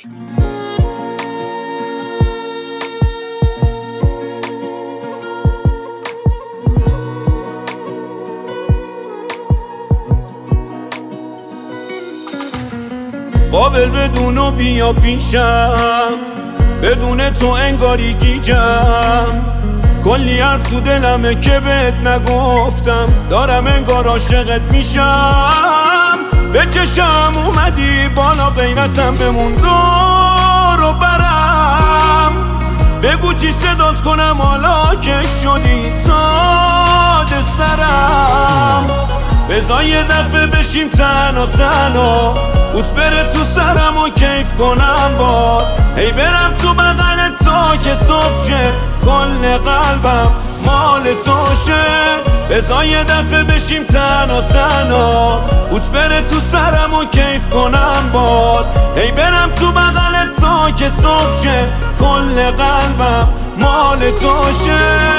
قابل بدونو بیا پیشم، بدون تو انگاری گیجم. کلی حرف تو دلمه که بهت نگفتم، دارم انگار عاشقت میشم. به چشم اومدی بالا غیرتم بمون دور و برم. بگو چی صدات کنم حالا که شدی تاج سرم. بذار یه دفعه بشیم تنها تنها، اوت بره تو سرم و کیف کنم باد. هی برم تو بغل تا که صبح شه، کل قلبم مال تو شه. بذار یه دفعه بشیم تنها تنها، اوت بره تو سرم و کیف کنم باد. هی برم تو بغل تا که صبح شه، کل قلبم مال تو شه.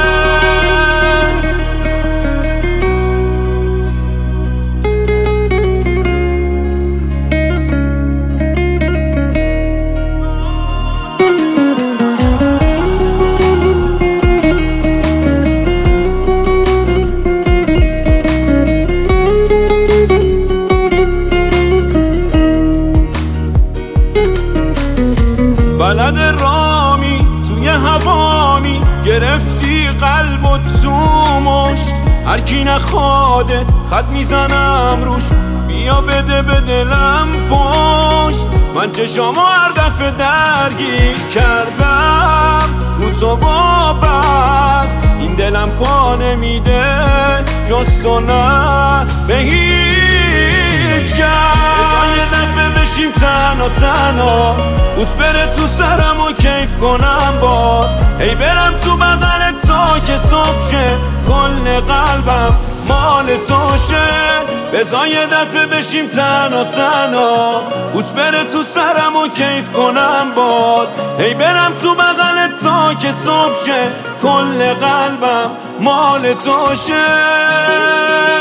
بلد رامی توی هوامی، گرفتی قلب و تو مشت. هر کی نخواده خط میزنم روش، بیا بده به دلم پشت. من چشامو هر دفعه درگیر کردم رو تو وابست. این دلم پا نمیده جز تو نه به هیچ کس. یه دفعه بشیم تنها تنها، اوت بره تو سرم و کیف کنم باد. هی برم تو بغل تا که صبح شه، کل قلبم مال تو شه. بذار یه دفعه بشیم تنها تنها، اوت بره تو سرم و کیف کنم باد. هی برم تو بغل تا که صبح شه، کل قلبم مال تو شه.